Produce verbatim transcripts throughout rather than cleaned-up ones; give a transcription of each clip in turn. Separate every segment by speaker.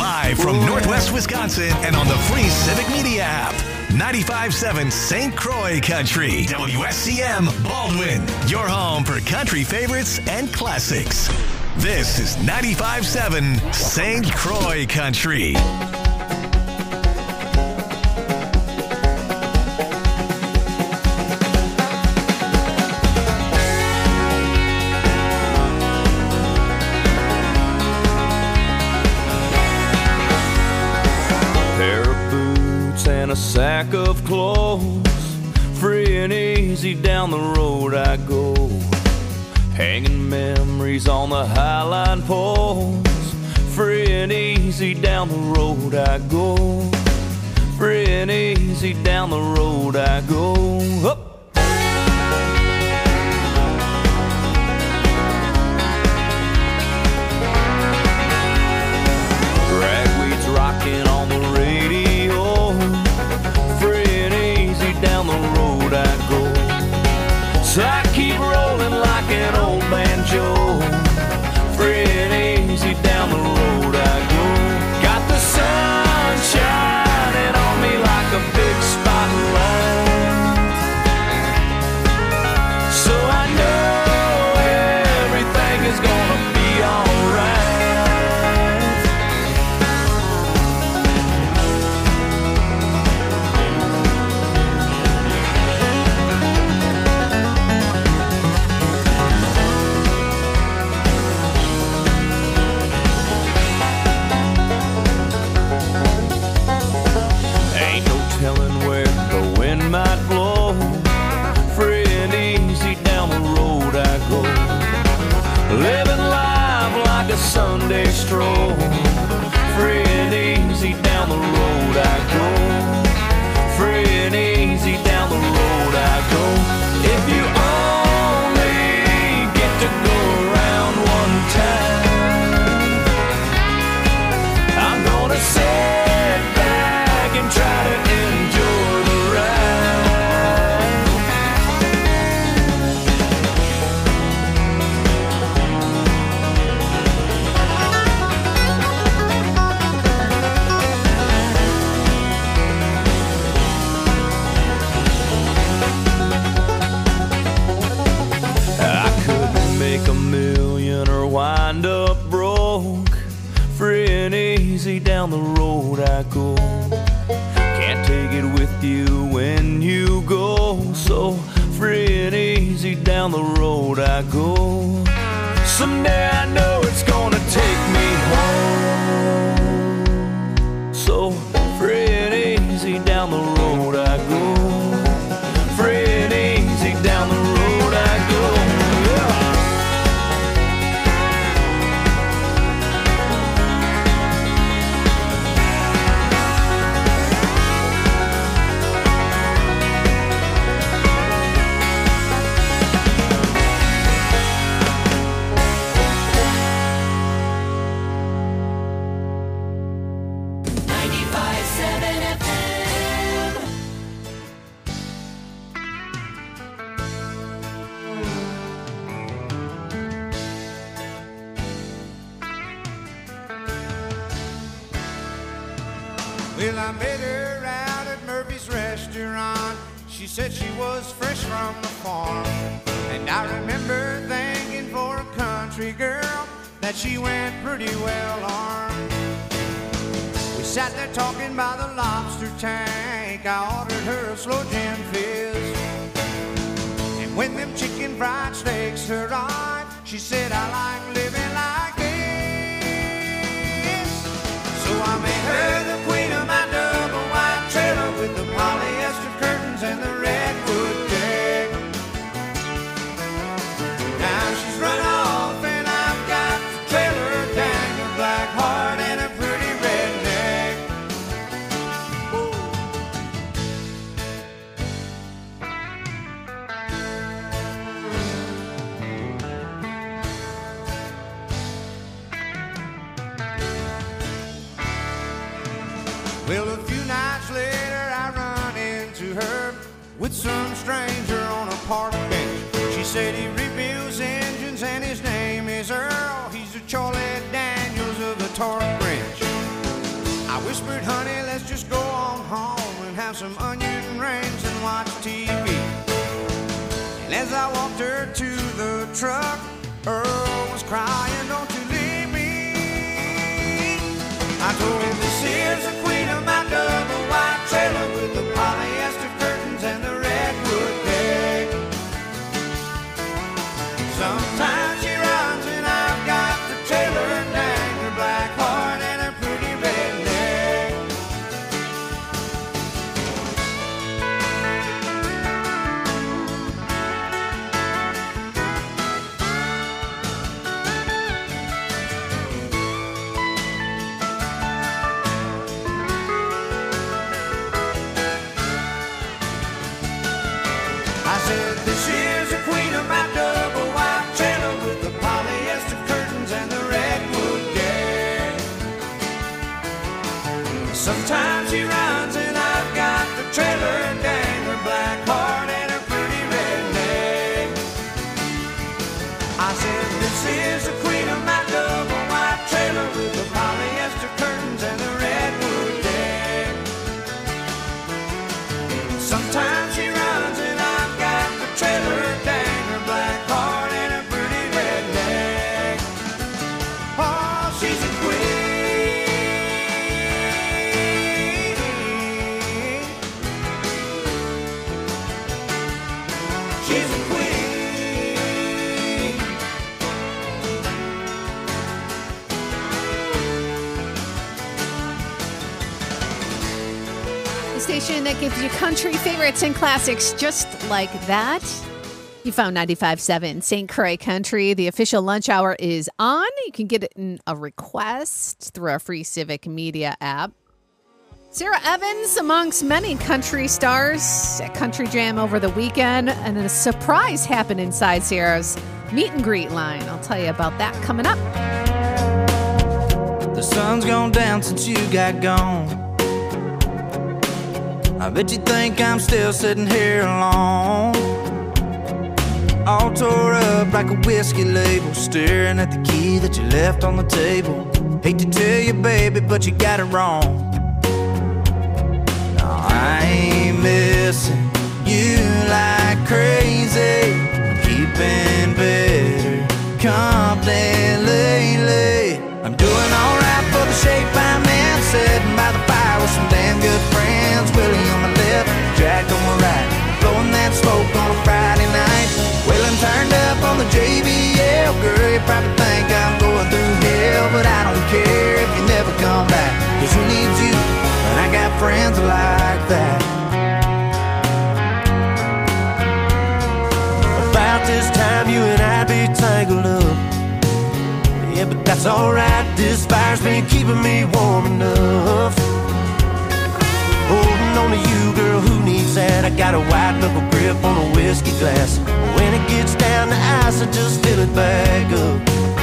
Speaker 1: Live from Northwest Wisconsin and on the free Civic Media app. ninety-five point seven Saint Croix Country. W S C M Baldwin. Your home for country favorites and classics. This is ninety-five point seven Saint Croix Country.
Speaker 2: A sack of clothes, free and easy down the road I go, hanging memories on the highline poles. Free and easy down the road I go, free and easy down the road I go. Up. Ragweed's rocking on the radio. Down the road I go, so I keep rolling like an old banjo. Free and easy down the road I go. Got the sun shining on me like a big spotlight, so I know everything is gonna be alright. Might blow. Free and easy down the road I go, living life like a Sunday stroll. Free and easy down the road I go, free and easy down the road I go. If you only get to go around one time, I'm gonna sit back and try to enjoy the wind up broke. Free and easy down the road I go, can't take it with you when you go. So free and easy down the road I go. Someday I know it's gonna take me home. So free and easy down the road I go, free and easy down the road I go.
Speaker 3: Well, I met her out at Murphy's restaurant. She said she was fresh from the farm, and I remember thinking for a country girl that she went pretty well armed. We sat there talking by the lobster tank. I ordered her a slow gin fizz, and when them chicken fried steaks arrived, she said, I like living like this. So I made her the queen of my double wide trailer with the polyester curtains and the redwood deck. Now she's run off and I've got the trailer, dang her black heart and a pretty redneck. Well, a few nights later I run into her with some stranger on a park bench. She said he rebuilds engines and his name is Earl. He's the Charlie Daniels of the torque wrench. whispered, honey, let's just go on home and have some onion rings and watch T V. And as I walked her to the truck, Earl was crying, don't you leave me. I told him this is the queen of my double wide trailer with the polyester curtains and the redwood deck. Sometimes she runs and I've got the trailer dang, her black heart and her pretty red neck. I said, this is the queen of my double wide trailer with the polyester curtains and the redwood deck. Sometimes she runs and I've got the trailer dang, her black heart and her pretty red neck. I said, this is the queen of my double wide trailer with the polyester curtains and the redwood deck. Sometimes she runs and I've got the trailer dang, her black heart and her pretty red neck. Oh, she's a queen. She's a queen.
Speaker 4: The station that gives you country favorites and classics just like that. You found ninety-five point seven Saint Croix Country. The official lunch hour is on. You can get it in a request through our free Civic Media app. Sarah Evans, amongst many country stars at Country Jam over the weekend, and a surprise happened inside Sarah's meet and greet line. I'll tell you about that coming up.
Speaker 5: The sun's gone down since you got gone. I bet you think I'm still sitting here alone, all tore up like a whiskey label, staring at the key that you left on the table. Hate to tell you, baby, but you got it wrong. No, I ain't missing you like crazy. I'm keeping better company lately. I'm doing alright for the shape I'm in, sitting by the fire with some damn good friends. Willie on my left, Jack on my right, blowing that smoke on a Friday night. Waylon turned up on the J B L. Girl, you probably think I'm going through hell, but I don't care if you never come back, 'cause who needs you when I got friends like that?
Speaker 2: About this time you and I'd be tangled up. Yeah, but that's alright, this fire's been keeping me warm enough. Holding on to you, girl, who needs that? I got a white knuckle grip on a whiskey glass. When it gets down to ice, I just fill it back up.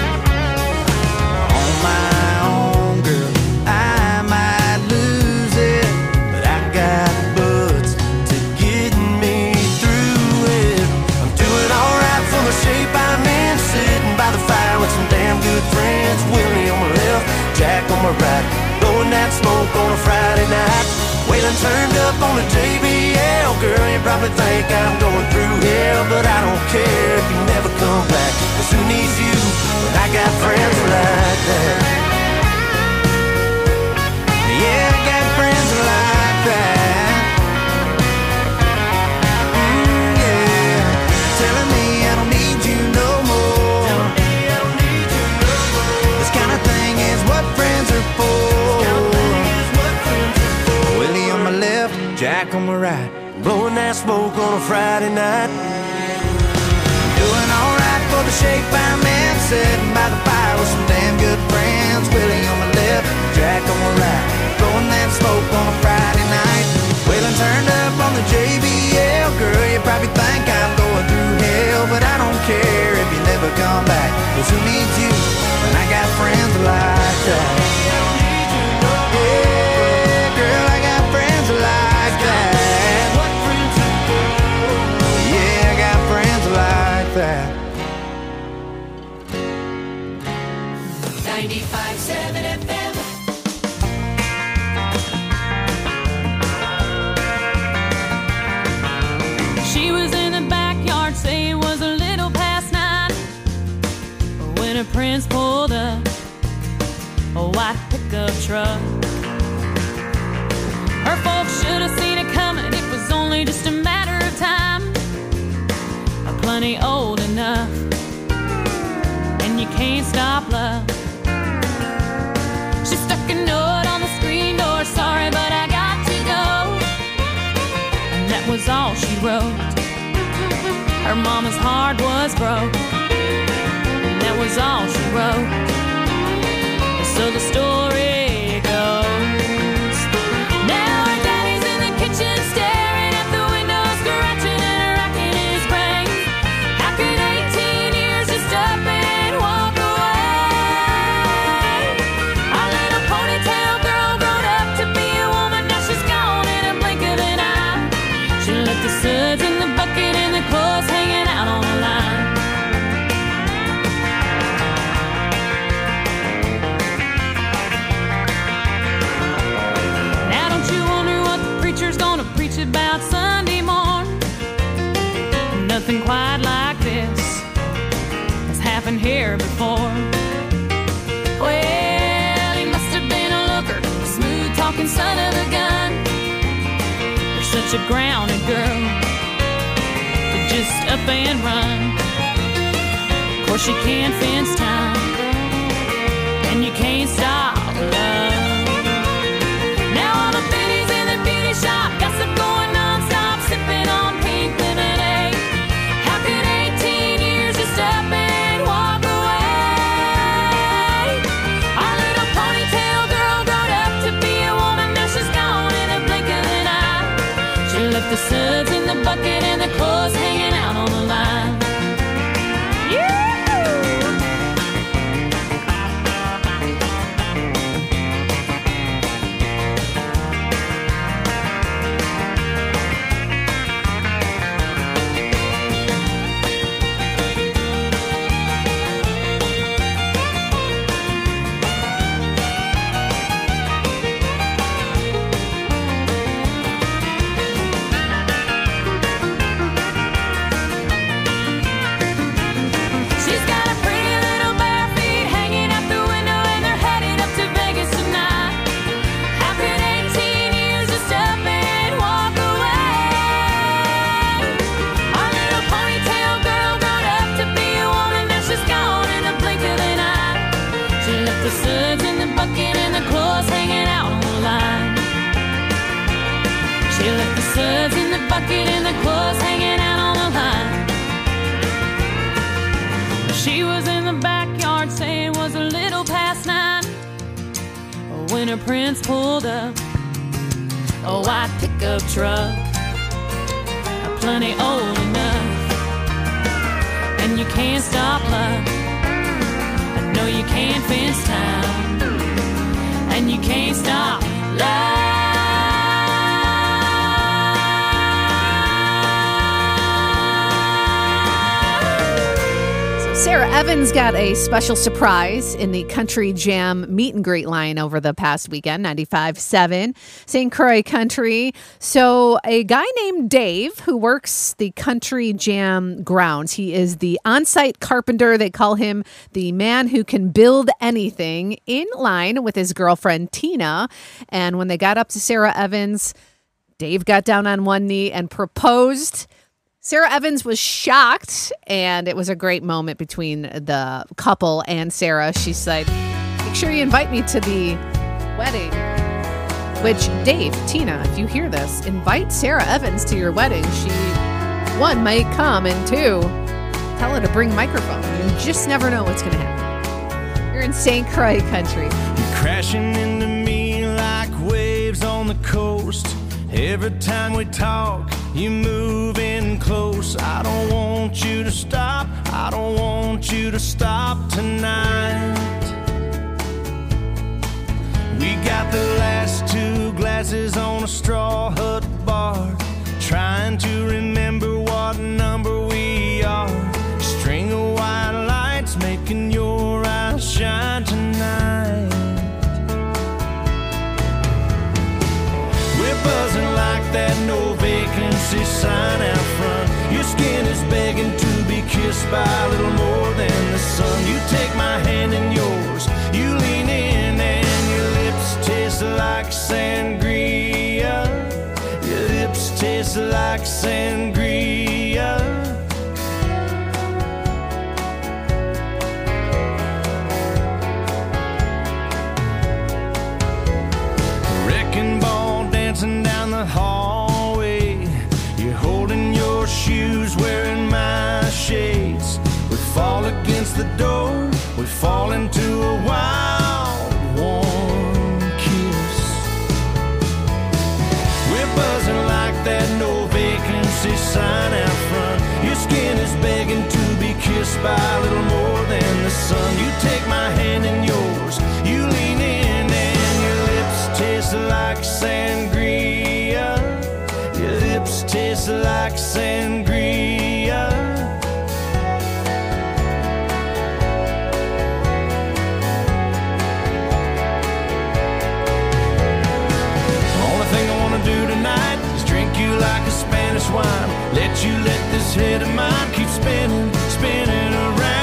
Speaker 5: On my own, girl, I might lose it, but I got butts to get me through it.
Speaker 2: I'm doing alright for the shape I'm in, sitting by the fire with some damn good friends. Willie on my left, Jack on my right, blowing that smoke on a Friday night. Waylon turned up on the J B L. Girl, you probably think I'm going through hell, but I don't care if you never come back, 'cause who needs you when I got friends like that?
Speaker 5: Yeah, I got friends like that. Mm, yeah, telling me I don't need you no more. This kind of thing is what friends are for. Willie on my left, Jack on my right,
Speaker 2: Blowing that smoke on a Friday night.
Speaker 5: doing alright for the shape I'm in, sitting by the fire with some damn good friends. Willie on my left, Jack on my right, blowing that smoke on a Friday night. Waylon turned up on the J B L. Girl, you probably think I'm going through hell, but I don't care if you never come back, 'cause who needs you when I got friends like that? Yeah, girl, I got friends like that. Yeah, I got friends like that.
Speaker 6: ninety-five Prince pulled up a white pickup truck. Her folks should have seen it coming. It was only just a matter of time. I'm plenty old enough, and you can't stop love. She stuck a note on the screen door. Sorry, but I got to go. And that was all she wrote. Her mama's heart was broke. And that was all she wrote. So the story goes. Now her daddy's in the kitchen staring at the window, scratching and racking his brain. How could eighteen years just up and walk away? Our little ponytail girl grown up to be a woman. Now she's gone in a blink of an eye. She left the suds in the bucket and the clothes hanging out on the line. Gonna preach about Sunday morn. Nothing quite like this has happened here before. Well, he must have been a looker, a smooth talking son of a gun. You're such a grounded girl to just up and run. Of course you can't fence time, and you can't stop love. Shop, gossip going non-stop, sipping on pink lemonade. How could eighteen years just up and walk away? Our little ponytail girl grown up to be a woman. Now she's gone in a blink of an eye. She left the suds in the bucket and the clothes hanging out on the line. Yeah! The suds in the bucket and the clothes hanging out on the line. She left the suds in the bucket and the clothes hanging out on the line. She was in the backyard saying it was a little past nine when her Prince pulled up a white pickup truck. Plenty old enough, and you can't stop love. No, you can't fence time, and you can't stop love.
Speaker 4: So Sarah Evans got a special surprise in the Country Jam meet and greet line over the past weekend, ninety-five point seven Saint Croix Country. So a guy named Dave who works the Country Jam grounds. He is the on-site carpenter. They call him the man who can build anything, in line with his girlfriend Tina. And when they got up to Sarah Evans, Dave got down on one knee and proposed. Sarah Evans was shocked, and it was a great moment between the couple and Sarah. She said, make sure you invite me to the wedding. Which, Dave, Tina, if you hear this, invite Sarah Evans to your wedding. She, one, might come, and two, tell her to bring microphone. You just never know what's going to happen. You're in Saint Croix Country.
Speaker 2: You're crashing into me like waves on the coast. Every time we talk, you move in close. I don't want you to stop. I don't want you to stop tonight. We got the last two glasses on a straw hut bar, trying to remember what number we are. String of white lights making your eyes shine tonight. We're buzzing like that no vacancy sign out front. Your skin is begging to be kissed by a little more than the sun. You take my hand like sangria. Your lips taste like sangria. Wrecking ball dancing down the hallway. You're holding your shoes, wearing my shades. We fall against the door, we fall into a wild, warm kiss. We're buzzing like that no vacancy sign out front. Your skin is begging to be kissed by a little more than the sun. You take my hand in yours, you lean in, and your lips taste like sangria. Your lips taste like sangria. Only thing I wanna do tonight is drink you like a Spanish wine. Let you let this head of mine keep spinning, spinning around.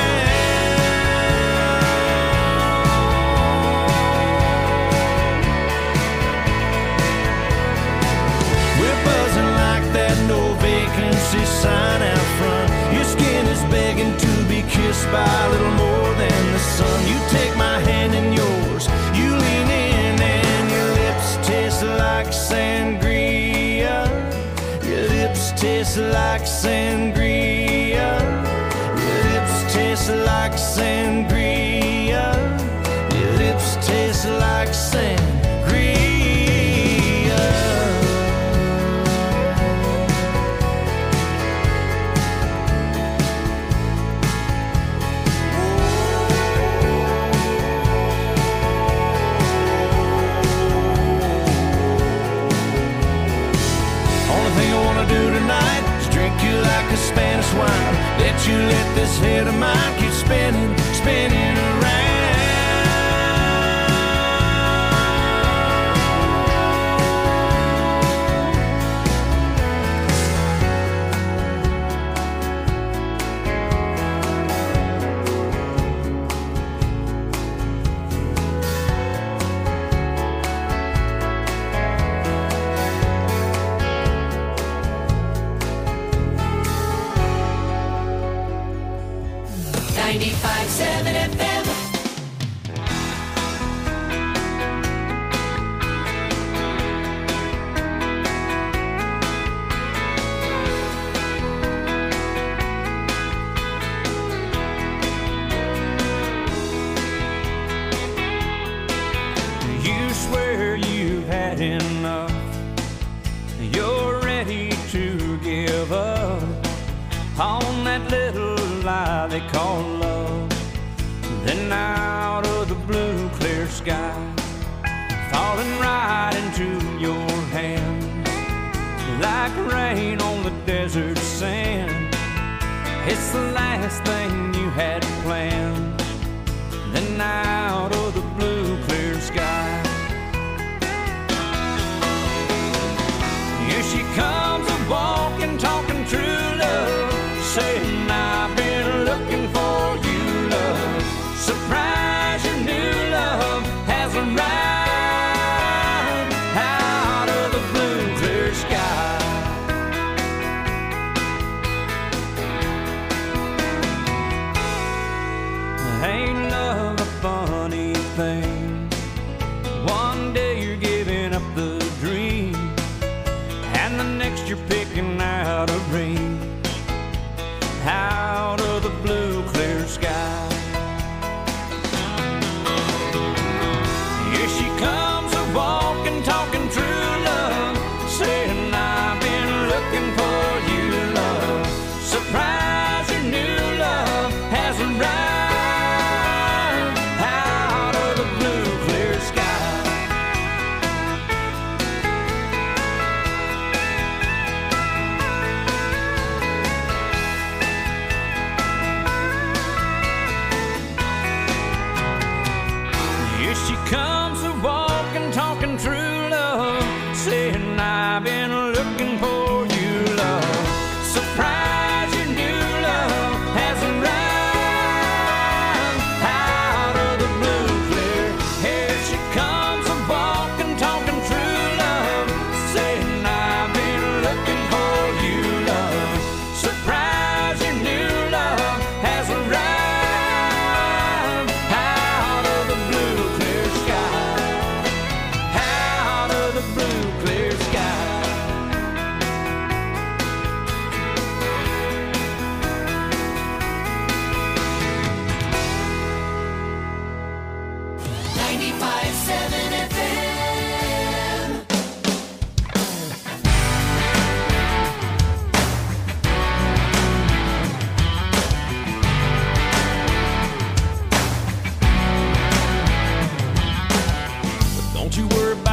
Speaker 2: That no vacancy sign out front. Your skin is begging to be kissed by a little more than the sun. You take my hand in yours, you lean in, and your lips taste like sangria. Your lips taste like sangria. Your lips taste like sangria. Your lips taste like sangria. Like a Spanish wine, let you let this head of mine keep spinning, spinning around.
Speaker 7: ninety-five seven F M.
Speaker 2: You swear you've had enough. You're ready to give up on that little lie they call love. Then out of the blue clear sky, falling right into your hands, like rain on the desert sand. It's the last thing you had planned. Then out of the blue clear sky, here she comes a-walking, talking true love, saying I've been looking for you, love. Surprise, your new love has arrived out of the blue clear sky. Ain't love a funny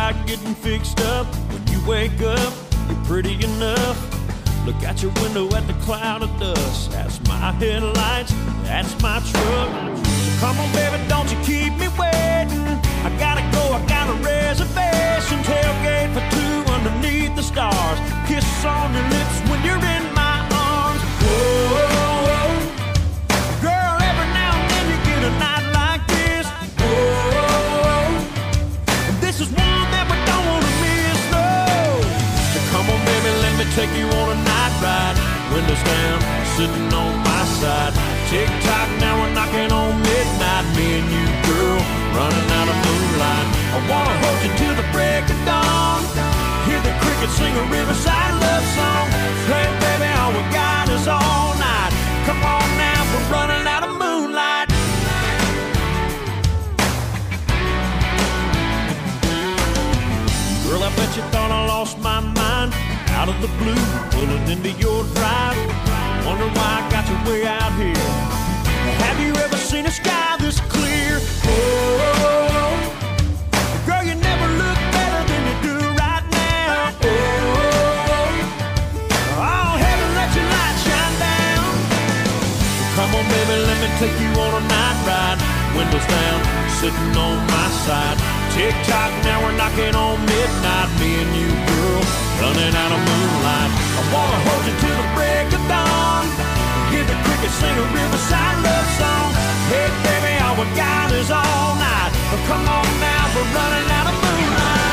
Speaker 2: right, getting fixed up. When you wake up, you're pretty enough. Look out your window at the cloud of dust. That's my headlights, that's my truck. So come on, baby, don't you keep me waiting. I gotta go, I got a reservation. Tailgate for two underneath the stars. Kiss on your lips when you're in my arms. Whoa, girl, every now and then you get a night like this. Whoa, and this is one that we don't want to miss, no. So come on, baby, let me take you on a night ride. Windows down, sitting on my side. Tick-tock, now we're knocking on midnight. Me and you, girl, running out of moonlight. I wanna hold you till the break of dawn. Hear the crickets sing a riverside love song. Hey, baby, all we got is all night. Come on now, we're running out of moonlight. Girl, I bet you thought I lost my mind. Out of the blue, pulling into your drive. Wonder why I got you way out here. Have you ever seen a sky this clear? Oh, girl, you never look better than you do right now. Oh, oh, heaven, let your light shine down. Come on, baby, let me take you on a night ride. Windows down, sitting on my side. Tick-tock, now we're knocking on midnight. Me and you, girl, running out of moonlight. I wanna hold you till the break of dawn. Hear the crickets sing a riverside love song. Hey, baby, all we got is all night. Oh, come on now, we're running out of moonlight.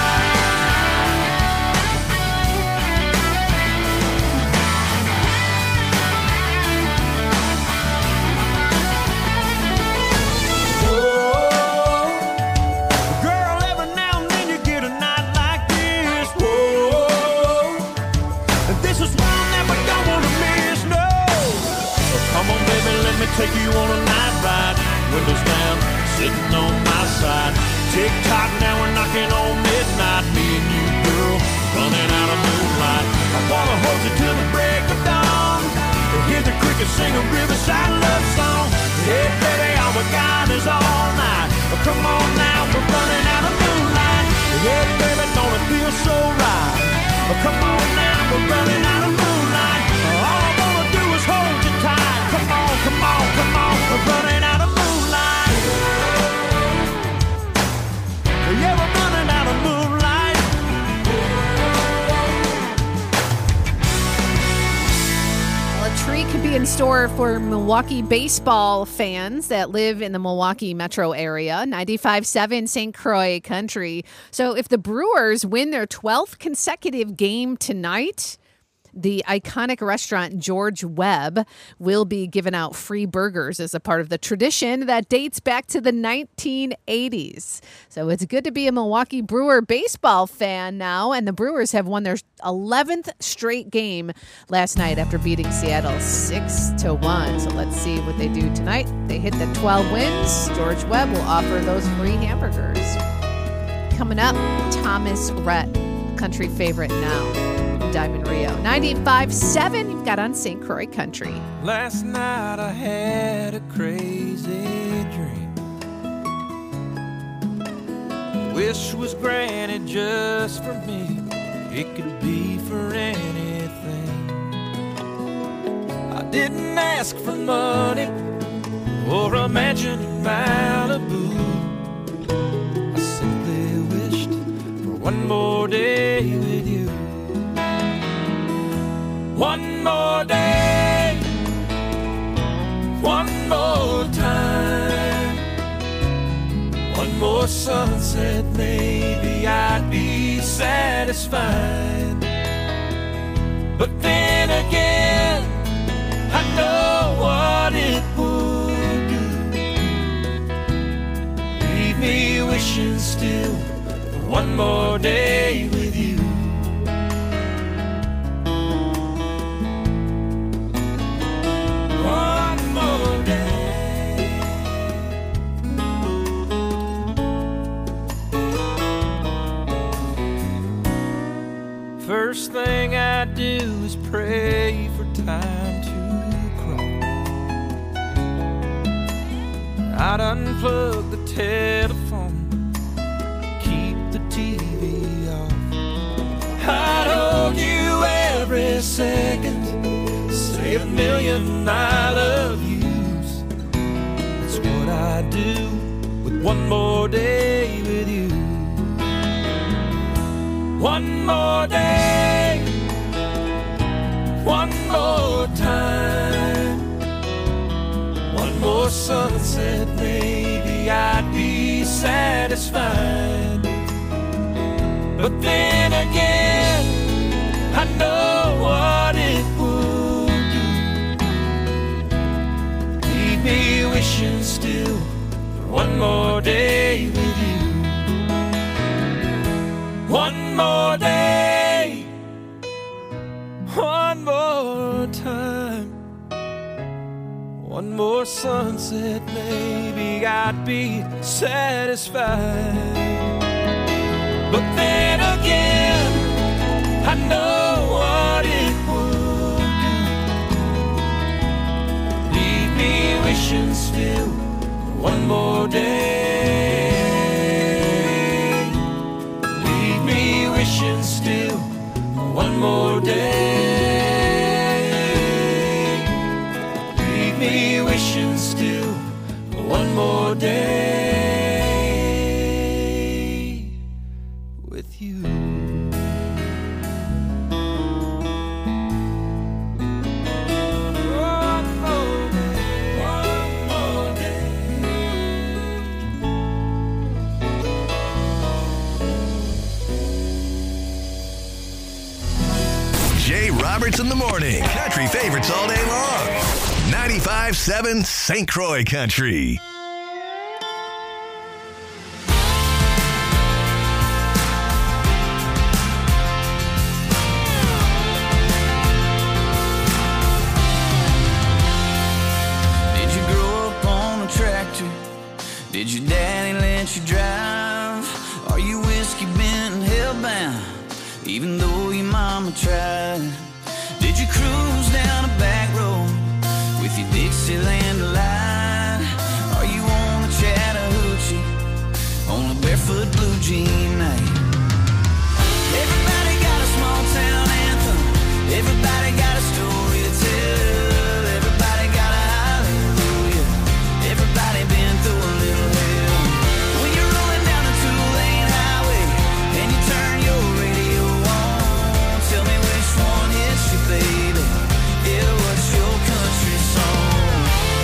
Speaker 2: Take you on a night ride, windows down, sitting on my side. Tick-tock, now we're knocking on midnight. Me and you, girl, running out of moonlight. I wanna hold you till the break of dawn. Hear the crickets sing a riverside love song. Hey, baby, all we got is all night. Oh, come on now, we're running out of moonlight. Hey, baby, don't it feel so right? Oh, come on now, we're running out of moonlight. All I wanna do is hold you tight. Come on, come on, come on, we're running out of moonlight. Yeah, we're running out of moonlight.
Speaker 4: Well, a treat could be in store for Milwaukee baseball fans that live in the Milwaukee metro area. ninety-five point seven Saint Croix Country. So if the Brewers win their twelfth consecutive game tonight, the iconic restaurant George Webb will be giving out free burgers as a part of the tradition that dates back to the nineteen eighties. So it's good to be a Milwaukee Brewer baseball fan now, and the Brewers have won their eleventh straight game last night after beating Seattle six to one. So let's see what they do tonight. They hit the twelve wins. George Webb will offer those free hamburgers. Coming up, Thomas Rhett, country favorite now. Diamond Rio. ninety-five point seven, you've got on Saint Croix Country.
Speaker 8: Last night I had a crazy dream. Wish was granted just for me. It could be for anything. I didn't ask for money or a mansion in Malibu. I simply wished for one more day with you. One more day, one more time, one more sunset, maybe I'd be satisfied. But then again, I know what it would do. Leave me wishing still for one more day with you. First thing I do is pray for time to crawl. I'd unplug the telephone, keep the T V seconds, say a million I love yous. That's what I do with one more day with you. One more day, one more time, one more sunset, maybe I'd be satisfied. But then again, I know what it would do. Leave me wishing still for one more day with you. One more day, one more time, one more sunset, maybe I'd be satisfied. But then again, I know what it would do. Leave me wishing still for one more day. Leave me wishing still for one more day. Leave me wishing still for one more day.
Speaker 1: Roberts in the morning. Country favorites all day long. ninety-five seven Saint Croix Country.
Speaker 5: Did you grow up on a tractor? Did your daddy let you drive? Are you whiskey bent and hellbound, even though your mama tried? Did you cruise down a back road with your Dixieland delight? Are you on the Chattahoochee on a barefoot blue jean night? Everybody got a small town anthem. Everybody got a story to tell. Everybody got a hallelujah. Everybody been through a little hell. When you're rolling down the two-lane highway and you turn your radio on, tell me which one hits you, baby. Yeah, what's your country song?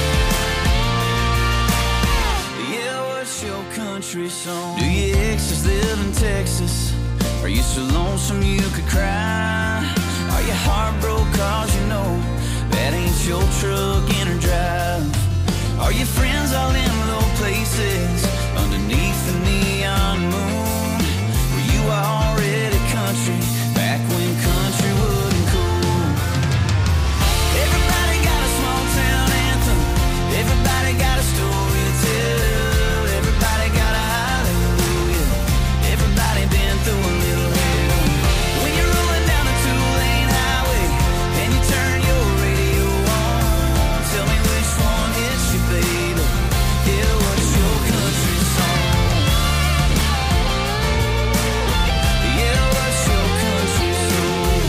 Speaker 5: Yeah, what's your country song? Do your exes live in Texas? Are you so lonesome you could cry? Are you heartbroken cause you know that ain't your truck in or drive? Are your friends all in low places underneath the neon moon? Were you already country back when country wasn't cool? Everybody got a small town anthem. Everybody got a story to tell. Everybody got a hallelujah. Everybody been through a little hell. When you're rolling down a two-lane highway and you turn your radio on, tell me which one hits you, baby. Yeah, what's your country song? Yeah, what's your country song?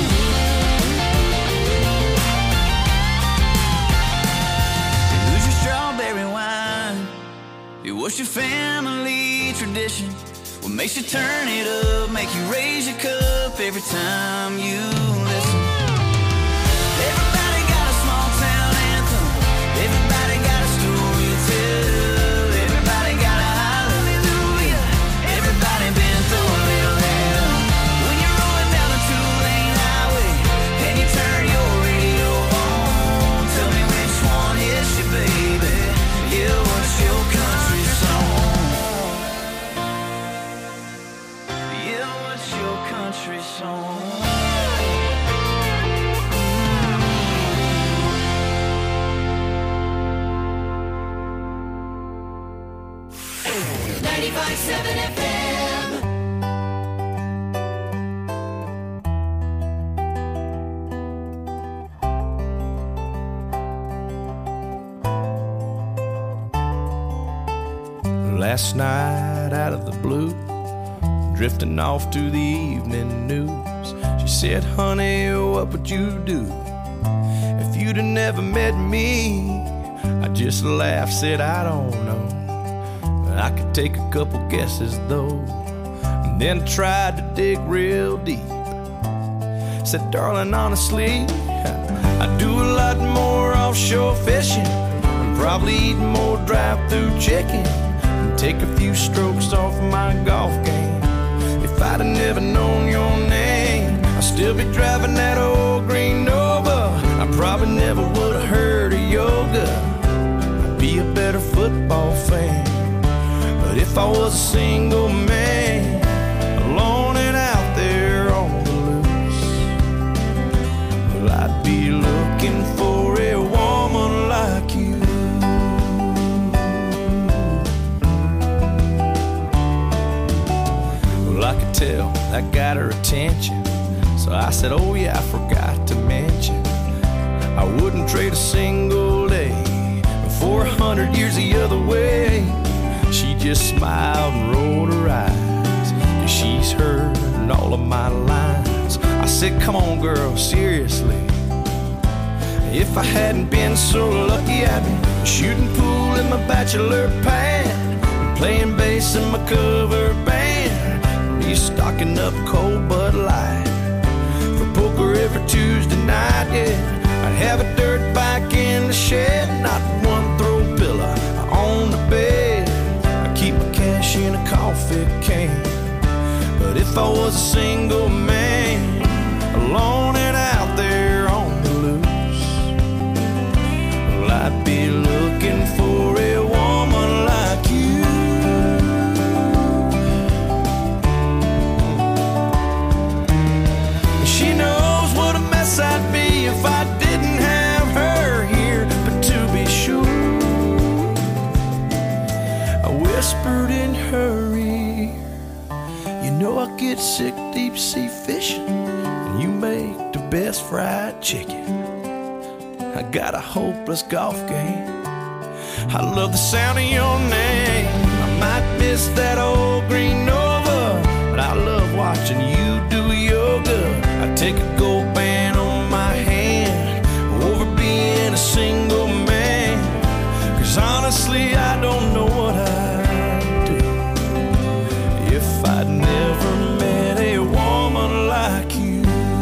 Speaker 5: And who's your strawberry wine? Yeah, what's your family tradition? What makes you turn it up, make you raise your cup every time you listen? Everybody got a small town anthem. Everybody got a story to tell. Everybody got a hallelujah. Everybody been through a little hell. When you're rolling down a two-lane highway and you turn your radio on, tell me which one hits you, baby. Yeah, what's your country song? Yeah, what's your country song?
Speaker 7: ninety-five seven F M.
Speaker 8: Last night out of the blue, drifting off to the evening news, she said, honey, what would you do if you'd have never met me? I just laughed, said, I don't know. I could take a couple guesses though. And then tried to dig real deep. Said, darling, honestly, I do a lot more offshore fishing. I'm probably eating more drive-through chicken and take a few strokes off my golf game. If I'd have never known your name, I'd still be driving that old green Nova. I probably never would have heard of yoga. I'd be a better football fan. But if I was a single man, alone and out there on the loose, well, I'd be looking for a woman like you. Well, I could tell that got her attention, so I said, oh yeah, I forgot to mention, I wouldn't trade a single day for a hundred years the other way. She just smiled and rolled her eyes, and she's heard all of my lines. I said, come on girl, seriously, if I hadn't been so lucky, I'd be shooting pool in my bachelor pad and playing bass in my cover band, be stocking up cold Bud Light for poker every Tuesday night, yeah. I'd have a dirt bike in the shed, not one throw pillow on the bed. I keep my cash in a coffee can. But if I was a single man, alone and out there on the loose, well, I'd be looking for a woman like you. She knows what a mess I'd be if I didn't have her here. But to be sure, I whispered in her ear, you know I get sick deep sea fishing, and you make the best fried chicken. I got a hopeless golf game, I love the sound of your name. I might miss that old green Nova, but I love watching you do yoga. I take a gold band on my hand over being a single man, 'cause honestly I don't know what I'd do if I'd never met a woman like you.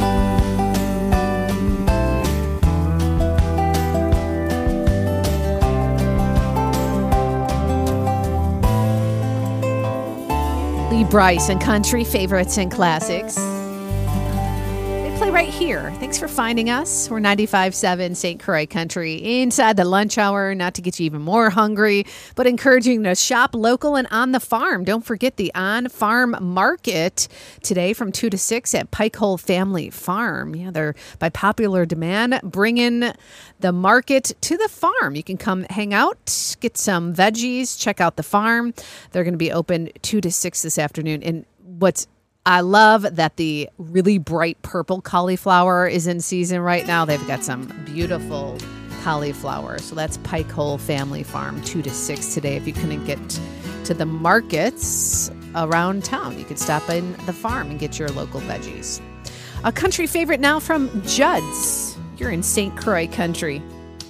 Speaker 4: Lee Brice and country favorites and classics. They play right here. Thanks for finding us. We're ninety-five point seven Saint Croix Country inside the lunch hour, not to get you even more hungry, but encouraging you to shop local and on the farm. Don't forget the on-farm market today from two to six at Pike Hole Family Farm. Yeah, they're by popular demand bringing the market to the farm. You can come hang out, get some veggies, check out the farm. They're going to be open two to six this afternoon. And what's I love that the really bright purple cauliflower is in season right now. They've got some beautiful cauliflower. So that's Pike Hole Family Farm, two to six today. If you couldn't get to the markets around town, you could stop in the farm and get your local veggies. A country favorite now from Judd's. You're in Saint Croix Country.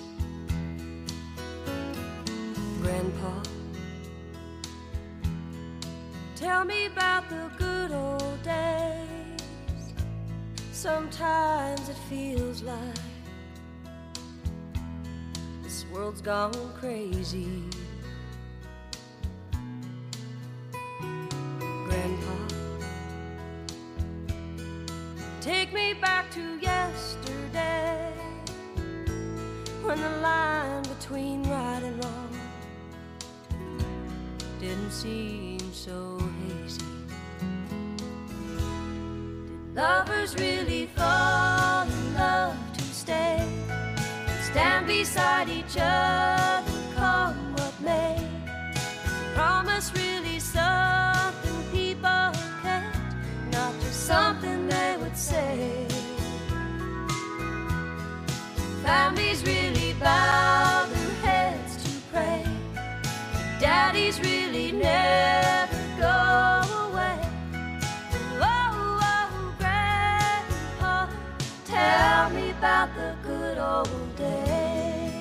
Speaker 9: Grandpa, tell me about the good old days. Sometimes it feels like this world's gone crazy. Grandpa, take me back to yesterday, when the line between right and wrong didn't seem so hazy. Did lovers really fall in love to stay, stand beside each other, come what may? Is promise really something people can't, not just something they would say? Families really bow their heads to pray, daddies really never go away. Oh, oh, grandpa, about the good old days.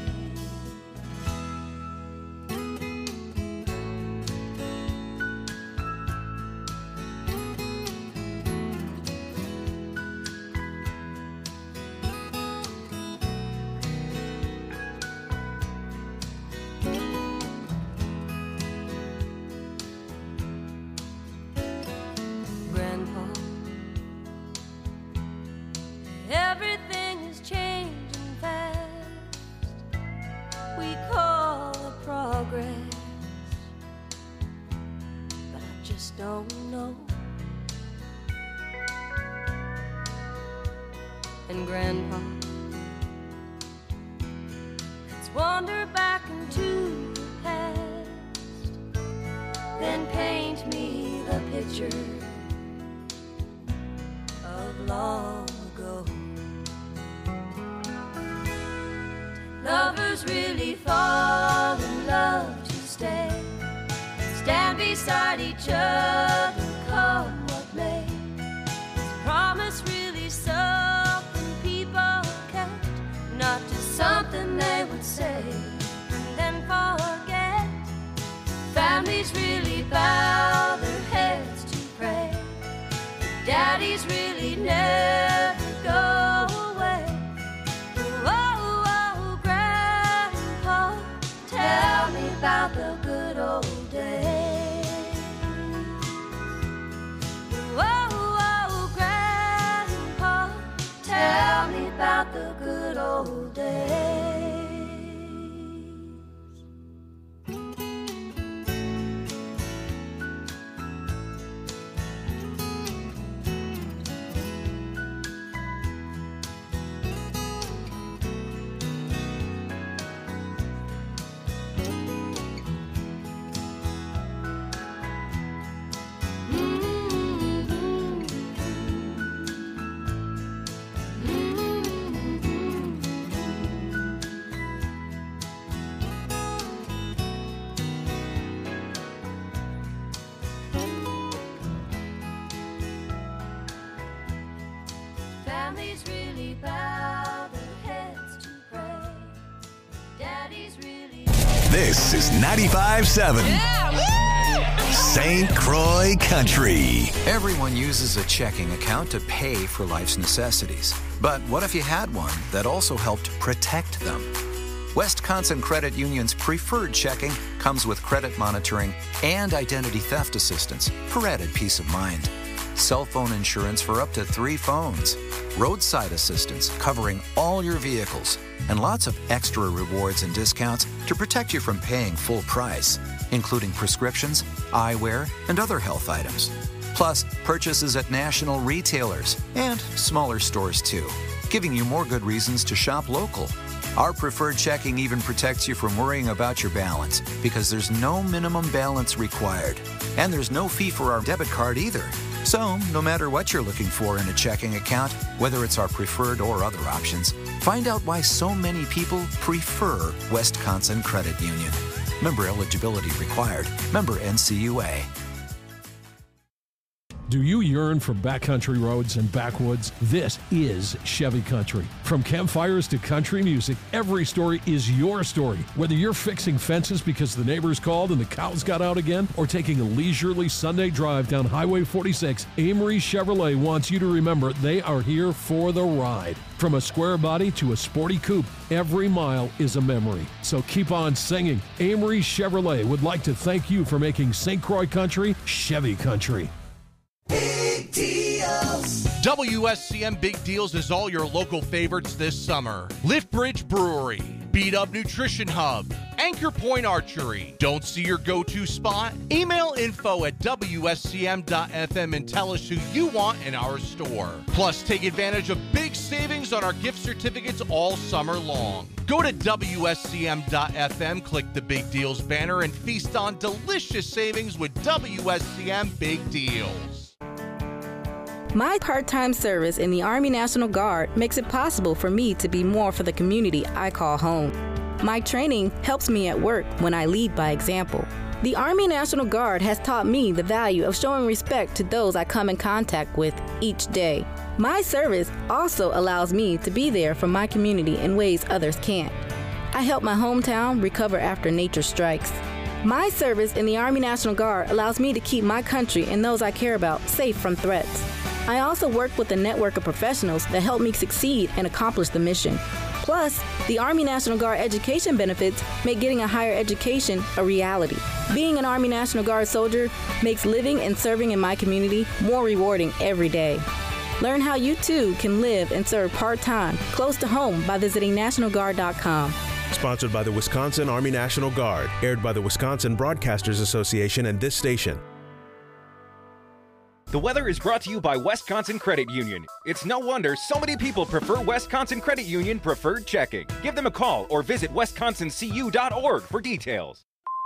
Speaker 9: Grandpa, everything is changing fast. We call it progress, but I just don't know. And Grandpa, let's wander back into the past, then paint me the picture of long ago. Lovers really fall in love to stay, stand beside each other, come what may. Is promise really something people kept, not just something they would say and then forget? Families really bow their heads to pray, daddies really never go away. Oh, oh, Grandpa, tell me about the good old days. Oh, oh, Grandpa, tell me about the good old days. Families really bow their heads to pray, daddies really.
Speaker 1: This is ninety-five seven Saint Croix Country.
Speaker 10: Everyone uses a checking account to pay for life's necessities. But what if you had one that also helped protect them? Wisconsin Credit Union's preferred checking comes with credit monitoring and identity theft assistance for added peace of mind. Cell phone insurance for up to three phones, roadside assistance covering all your vehicles, and lots of extra rewards and discounts to protect you from paying full price, including prescriptions, eyewear, and other health items. Plus, purchases at national retailers and smaller stores too, giving you more good reasons to shop local. Our preferred checking even protects you from worrying about your balance because there's no minimum balance required. And there's no fee for our debit card either. So, no matter what you're looking for in a checking account, whether it's our preferred or other options, find out why so many people prefer Wisconsin Credit Union. Member eligibility required. Member N C U A.
Speaker 11: Do you yearn for backcountry roads and backwoods? This is Chevy Country. From campfires to country music, every story is your story. Whether you're fixing fences because the neighbors called and the cows got out again, or taking a leisurely Sunday drive down Highway forty-six, Amory Chevrolet wants you to remember they are here for the ride. From a square body to a sporty coupe, every mile is a memory. So keep on singing. Amory Chevrolet would like to thank you for making Saint Croix Country Chevy Country.
Speaker 7: Big deals.
Speaker 12: W S C M Big Deals is all your local favorites this summer. Lift Bridge Brewery, Beat Up Nutrition Hub, Anchor Point Archery. Don't see your go-to spot? Email info at W S C M dot F M and tell us who you want in our store. Plus, take advantage of big savings on our gift certificates all summer long. Go to W S C M dot F M, click the Big Deals banner, and feast on delicious savings with W S C M Big Deals.
Speaker 13: My part-time service in the Army National Guard makes it possible for me to be more for the community I call home. My training helps me at work when I lead by example. The Army National Guard has taught me the value of showing respect to those I come in contact with each day. My service also allows me to be there for my community in ways others can't. I help my hometown recover after nature strikes. My service in the Army National Guard allows me to keep my country and those I care about safe from threats. I also work with a network of professionals that help me succeed and accomplish the mission. Plus, the Army National Guard education benefits make getting a higher education a reality. Being an Army National Guard soldier makes living and serving in my community more rewarding every day. Learn how you too can live and serve part-time, close to home by visiting national guard dot com.
Speaker 14: Sponsored by the Wisconsin Army National Guard. Aired by the Wisconsin Broadcasters Association and this station.
Speaker 15: The weather is brought to you by Wisconsin Credit Union. It's no wonder so many people prefer Wisconsin Credit Union Preferred Checking. Give them a call or visit wisconsin c u dot org for details.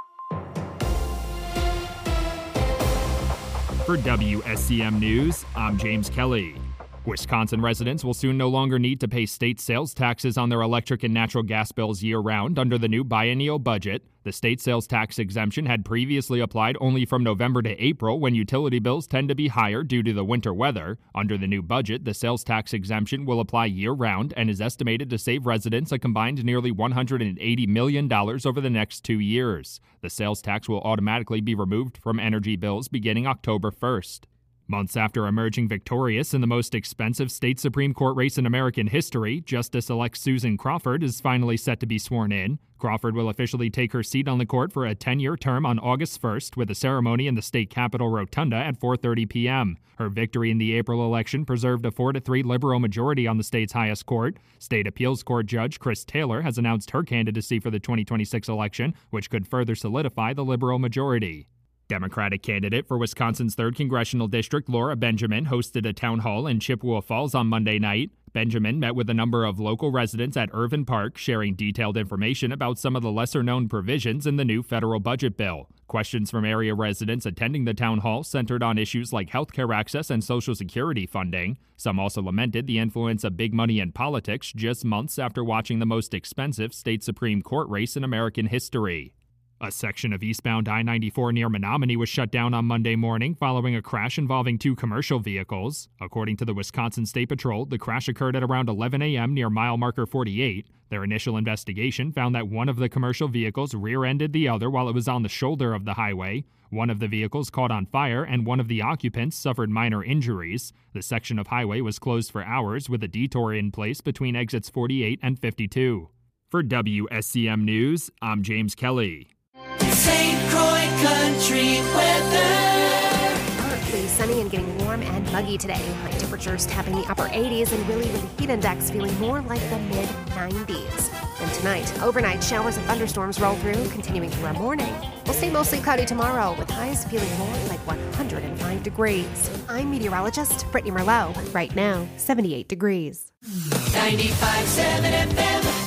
Speaker 16: For W S C M News, I'm James Kelly. Wisconsin residents will soon no longer need to pay state sales taxes on their electric and natural gas bills year-round under the new biennial budget. The state sales tax exemption had previously applied only from November to April, when utility bills tend to be higher due to the winter weather. Under the new budget, the sales tax exemption will apply year-round and is estimated to save residents a combined nearly one hundred eighty million dollars over the next two years. The sales tax will automatically be removed from energy bills beginning October first. Months after emerging victorious in the most expensive state Supreme Court race in American history, Justice-elect Susan Crawford is finally set to be sworn in. Crawford will officially take her seat on the court for a ten-year term on August first, with a ceremony in the state capitol rotunda at four thirty p.m. Her victory in the April election preserved a four to three liberal majority on the state's highest court. State Appeals Court Judge Chris Taylor has announced her candidacy for the twenty twenty-six election, which could further solidify the liberal majority. Democratic candidate for Wisconsin's third Congressional District, Laura Benjamin, hosted a town hall in Chippewa Falls on Monday night. Benjamin met with a number of local residents at Irvin Park, sharing detailed information about some of the lesser-known provisions in the new federal budget bill. Questions from area residents attending the town hall centered on issues like healthcare access and Social Security funding. Some also lamented the influence of big money in politics just months after watching the most expensive state Supreme Court race in American history. A section of eastbound I ninety-four near Menominee was shut down on Monday morning following a crash involving two commercial vehicles. According to the Wisconsin State Patrol, the crash occurred at around eleven a.m. near mile marker forty-eight. Their initial investigation found that one of the commercial vehicles rear-ended the other while it was on the shoulder of the highway. One of the vehicles caught on fire, and one of the occupants suffered minor injuries. The section of highway was closed for hours, with a detour in place between exits forty-eight and fifty-two. For W S C M News, I'm James Kelly.
Speaker 7: Saint Croix Country weather.
Speaker 17: Partly sunny and getting warm and muggy today. High temperatures tapping the upper eighties and really with the heat index feeling more like the mid nineties. And tonight, overnight showers and thunderstorms roll through, continuing through our morning. We'll stay mostly cloudy tomorrow with highs feeling more like one hundred five degrees. I'm meteorologist Brittany Merlot. Right now, seventy-eight degrees.
Speaker 7: ninety-five point seven F M.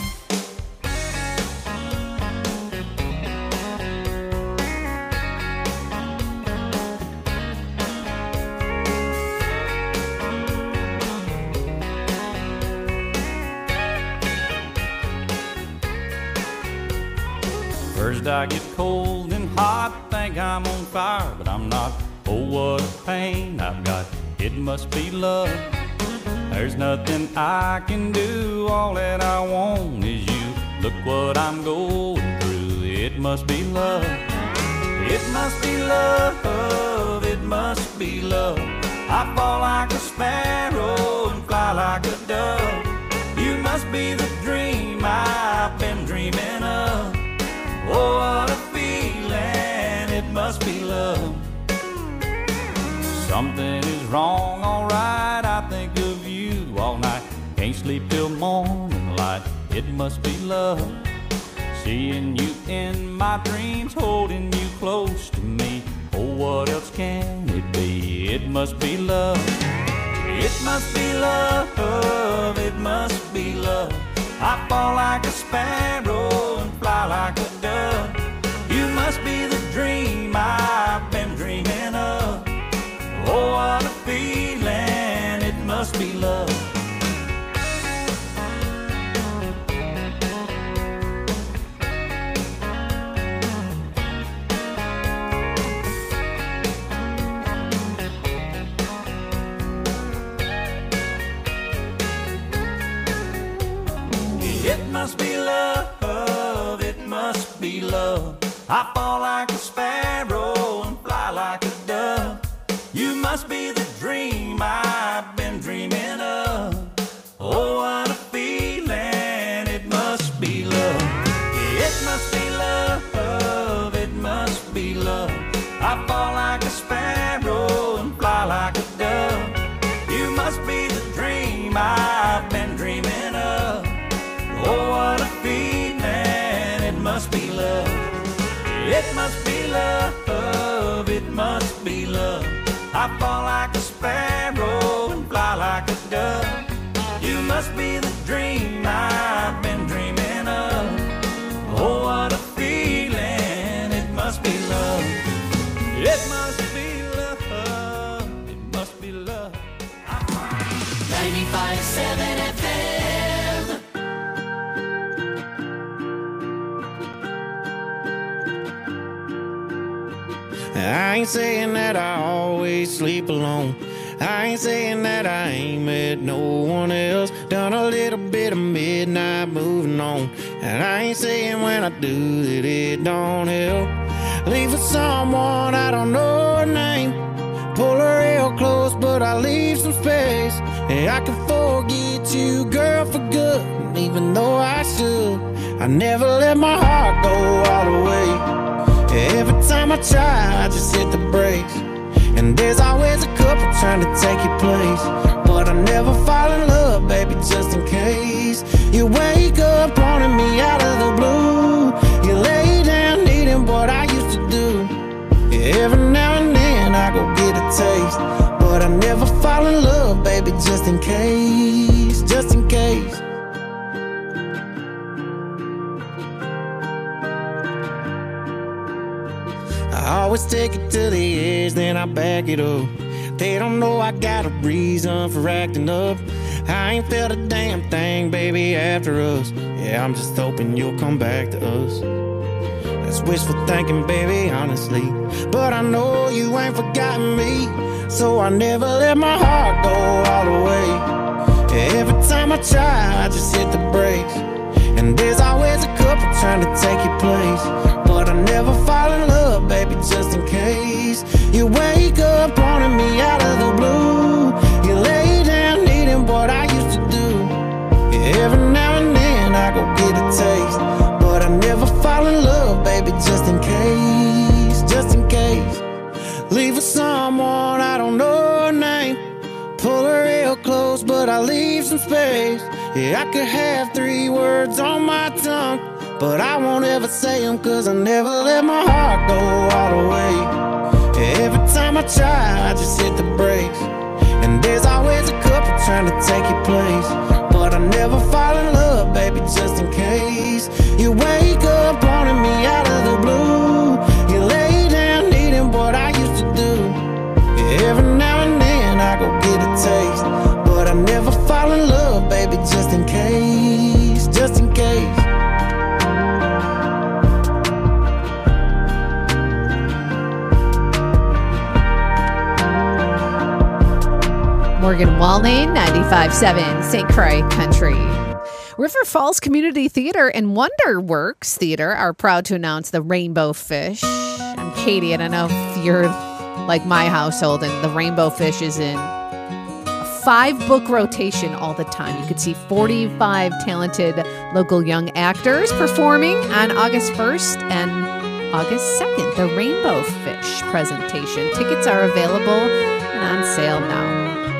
Speaker 8: First I get cold and hot, think I'm on fire, but I'm not. Oh, what a pain I've got, it must be love. There's nothing I can do, all that I want is you. Look what I'm going through, it must be love. It must be love, it must be love. I fall like a sparrow and fly like a dove. You must be the dream I've been dreaming of. Oh, what a feeling, it must be love. Something is wrong, alright, I think of you all night. Can't sleep till morning light, it must be love. Seeing you in my dreams, holding you close to me. Oh, what else can it be? It must be love. It must be love, it must be love. I fall like a sparrow and fly like a dove. You must be the dream I've been dreaming of. Oh, what a feeling, it must be love.
Speaker 5: love. I fall like a sparrow and fly like a dove. You must be the dream I've been dreaming of. Oh, what a feeling, it must be love. It must be love, it must be love. I fall like a sparrow and fly like a dove. You must be the dream I've been dreaming of. Oh, what a feeling, it must be love. It must be love, it must be love. I fall like a sparrow and fly like a dove. You must be the dream I've been dreaming of. Oh, what a feeling, it must be love. It must be love, it must be love.
Speaker 7: ninety-five seven F M.
Speaker 18: I ain't saying that I always sleep alone. I ain't saying that I ain't met no one else. Done a little bit of midnight moving on. And I ain't saying when I do that it don't help. Leave for someone I don't know her name. Pull her real close but I leave some space. And I can forget you, girl, for good. And even though I should, I never let my heart go all the way. Every time I try, I just hit the brakes. And there's always a couple trying to take your place. But I never fall in love, baby, just in case. You wake up wanting me out of the blue. You lay down needing what I used to do. Every now and then I go get a taste. But I never fall in love, baby, just in case. Just in case. I always take it to the edge, then I back it up. They don't know I got a reason for acting up. I ain't felt a damn thing, baby, after us. Yeah, I'm just hoping you'll come back to us. That's wishful thinking, baby, honestly. But I know you ain't forgotten me. So I never let my heart go all the way. Every time I try, I just hit the brakes. And there's always a couple trying to take your place. But I never fall in love, baby, just in case. You wake up wanting me out of the blue. You lay down needing what I used to do. Every now and then I go get a taste. But I never fall in love, baby, just in case. Just in case. Leave for someone I don't know her name. Pull her real close, but I leave some space. Yeah, I could have three words on my tongue, but I won't ever say them, cause I never let my heart go all the way. Every time I try, I just hit the brakes. And there's always a couple trying to take your place. But I never fall in love, baby, just in case. You wake up wanting me out of the blue. You lay down needing what I used to do. Every now and then I go get a taste. But I never fall in love, baby, just in case. Just in case.
Speaker 4: Morgan Walney, ninety-five point seven Saint Croix Country. River Falls Community Theater and WonderWorks Theater are proud to announce the Rainbow Fish. I'm Katie, and I know if you're like my household and the Rainbow Fish is in a five-book rotation all the time. You could see forty-five talented local young actors performing on August first and August second. The Rainbow Fish presentation. Tickets are available and on sale now.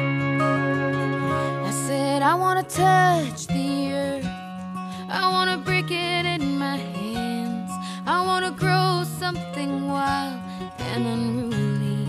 Speaker 6: I wanna touch the earth, I wanna break it in my hands, I wanna grow something wild and unruly.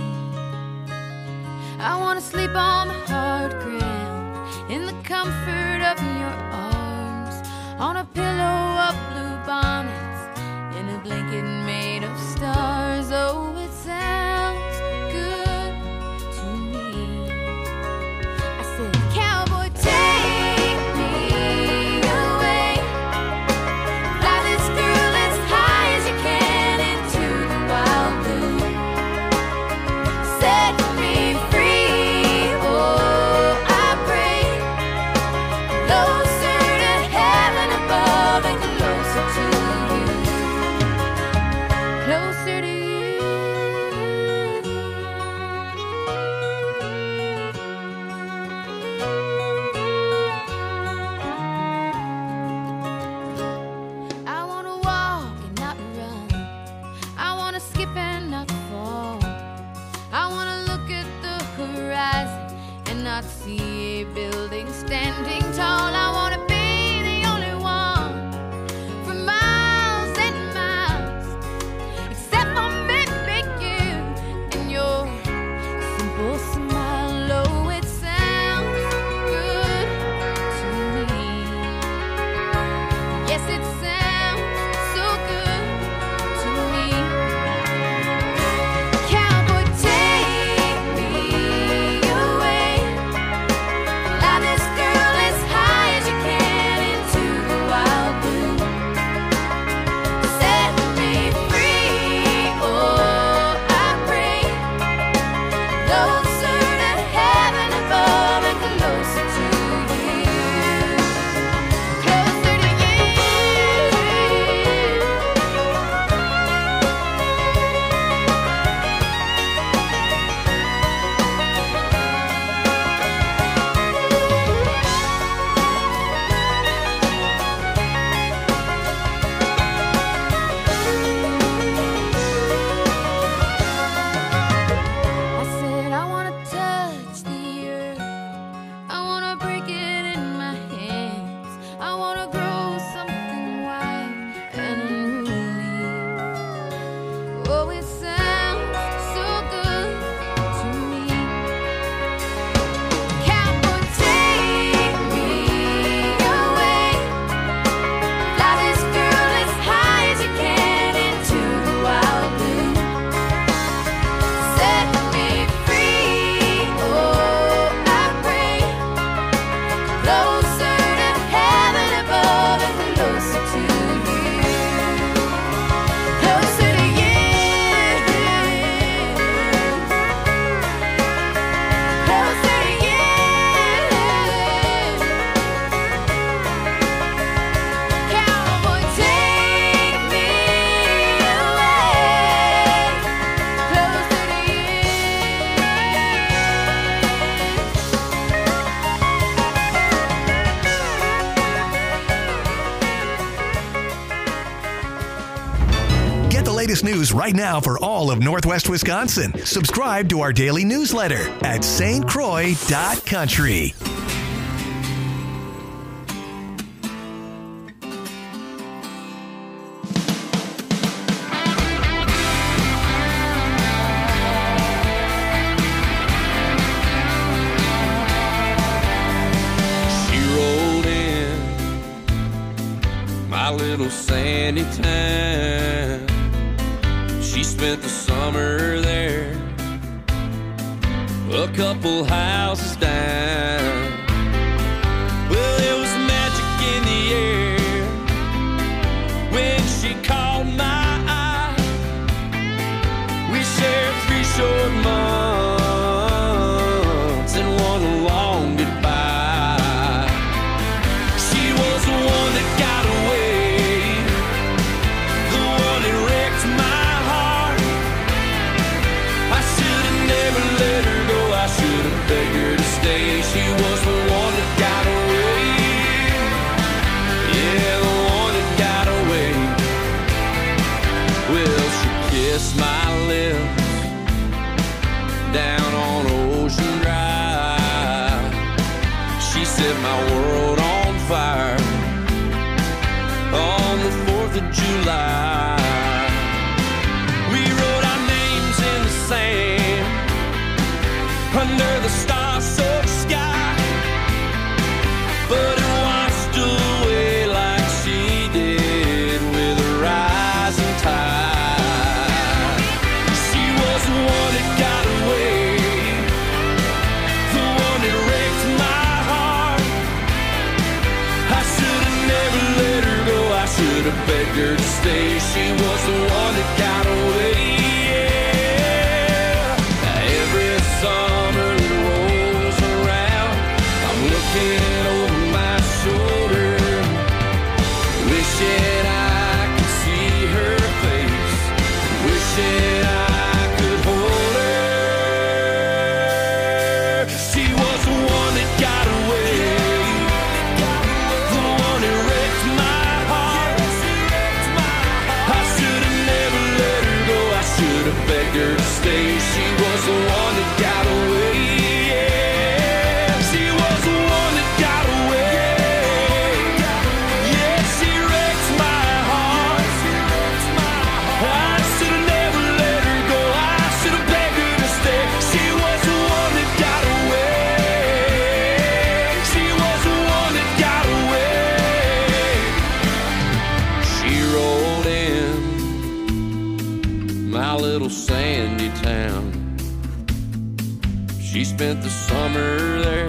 Speaker 6: I wanna sleep on the hard ground, in the comfort of your arms, on a pillow of blue bonnets, in a blanket made of stars. Oh, it sounds good to me. I said, cowboy, take me away, fly this girl as high as you can into the wild blue, set me free, oh, I pray, closer to heaven above and closer not see a building standing tall. I want to be the only one for miles and miles, except for maybe you and your simple smile. Oh, it sounds good to me. Yes, it sounds so good to me. Cowboy, take me away. Fly this girl as high as you can into the wild blue. Set me free, oh, I pray. Closer to heaven above and closer to you. Closer to you. I said I wanna touch the earth. I wanna break it in my hands. I wanna grow something white and unruly. Oh, it sounds so good to me. Cowboy, take me away. Fly this girl as high as you can into the wild blue. Set me free, oh, I pray. Closer to heaven above and closer to you. Closer to you. Closer to you. Cowboy, take me away. Closer to you.
Speaker 1: Get the latest news right now for all of Northwest Wisconsin. Subscribe to our daily newsletter at S T Croix dot country.
Speaker 2: She rolled in my little sandy town. She spent the summer there, a couple houses down. Well, there was magic in the air when she caught my eye. We shared three short months and one long goodbye. She was the one that got away, the one that wrecked my heart. I should have never let her go, I should have begged her to stay. She was the one that got away, yeah, the one that got away. Well, she kissed my lips down on Ocean Drive. She set my world on fire on the fourth of July. We wrote our names in the sand under the star-soaked sky, but it washed away like she did with a rising tide. She was the one that got away, the one that wrecked my heart. I should have never let her go, I should have begged her to stay. She was the one that got away, yeah. Every summer that rolls around, I'm looking over my shoulder, wishing I could see her face, wishing I could hold her. She was the one that got away, the one that wrecked my heart. I should have never spent the summer there,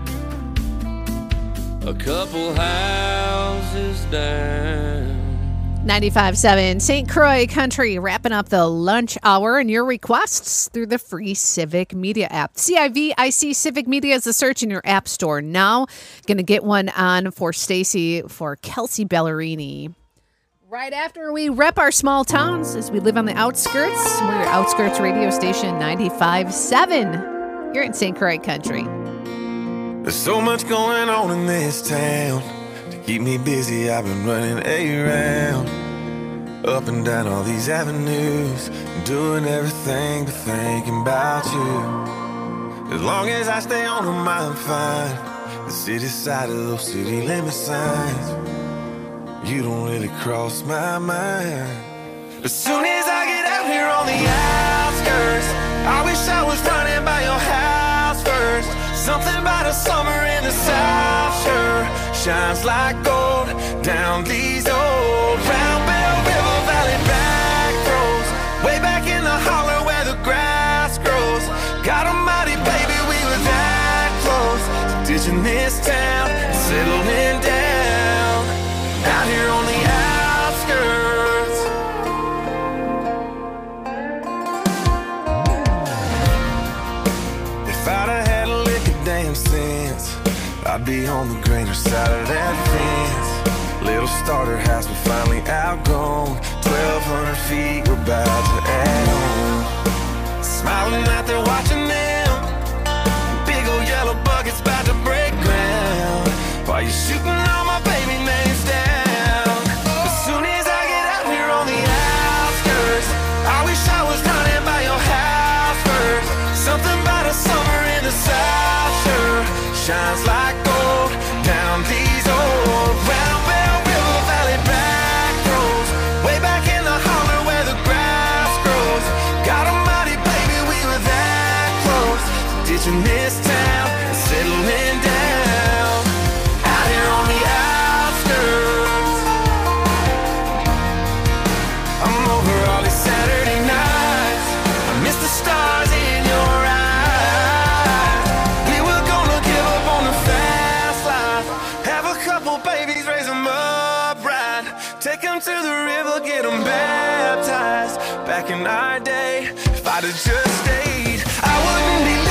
Speaker 2: a couple houses down.
Speaker 4: ninety-five seven Saint Croix Country, wrapping up the lunch hour and your requests through the free Civic Media app. C I V I C Civic Media is the search in your app store now. Going to get one on for Stacy for Kelsey Ballerini. Right after we rep our small towns as we live on the outskirts. We're your outskirts radio station ninety-five seven here in Saint Croix Country.
Speaker 19: There's so much going on in this town. Keep me busy, I've been running around, up and down all these avenues, doing everything but thinking about you. As long as I stay on them, I'm fine. The city side of those city limit signs, you don't really cross my mind. As soon as I get out here on the outskirts, I wish I was running by your house first. Something about a summer in the South sure shines like gold down these old Round Bell River Valley back roads, way back in the holler where the grass grows. God almighty, baby, we were that close to ditching this town and settling down out here on the outskirts. If I'd have had a lick of damn sense, I'd be on the greener side of that fence. Little starter house, we finally outgrown. Twelve hundred feet, we're about to add on. Smiling out there watching them, big old yellow buckets about to break ground, while you're shooting all my baby names down. As soon as I get out here on the outskirts, I wish I was running by your house first. Something about a summer in the South sure shines like gold down these old Round Bell River Valley back roads, way back in the holler where the grass grows. God almighty, baby, we were that close to ditching this town and settling down out here on the outskirts. I'm over all these Saturday nights, I miss the stars in your eyes. We were gonna give up on the fast life, have a couple babies, raise them up right, take them to the river, get them baptized. Back in our day, if I'd have just stayed, I wouldn't be